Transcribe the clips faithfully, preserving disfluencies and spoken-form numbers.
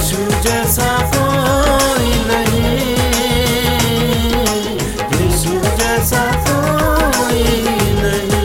यीशु जैसा कोई नहीं, यीशु जैसा कोई नहीं।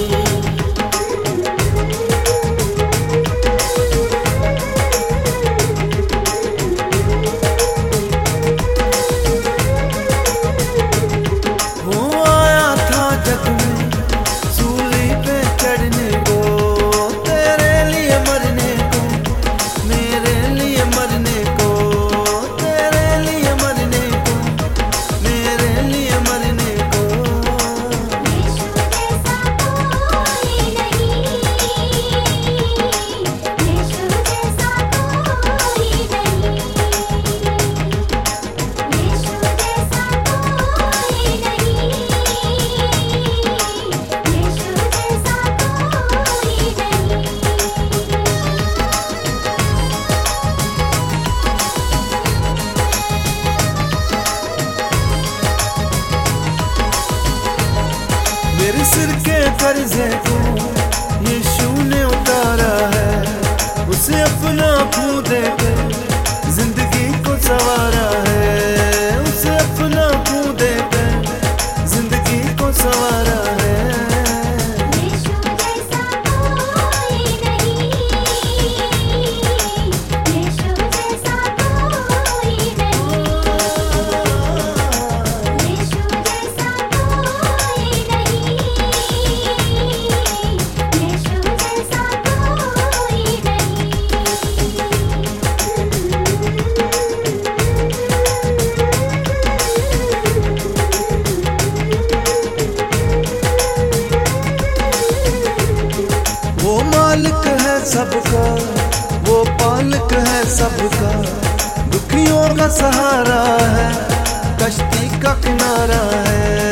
वो आया था जग में सूली पे चढ़ने को, तेरे लिए मरने को, मेरे लिए मरने को, तेरे लिए मरने को, मेरे लिए मरने को। यीशु जैसा कोई नहीं, यीशु जैसा कोई नहीं, यीशु जैसा कोई नहीं, यीशु जैसा कोई नहीं। मेरे सिर के कर्जे को यीशु ने उतारा है, उसे अपना खून देकर जिंदगी को संवारा है, उसे अपना खून देकर जिंदगी को संवारा है। यीशु जैसा कोई नहीं, यीशु जैसा कोई नहीं, यीशु जैसा कोई नहीं, यीशु जैसा कोई नहीं। वो मालिक है सबका, वो पालक है सबका, दुखियों का सहारा है, कश्ती का किनारा है।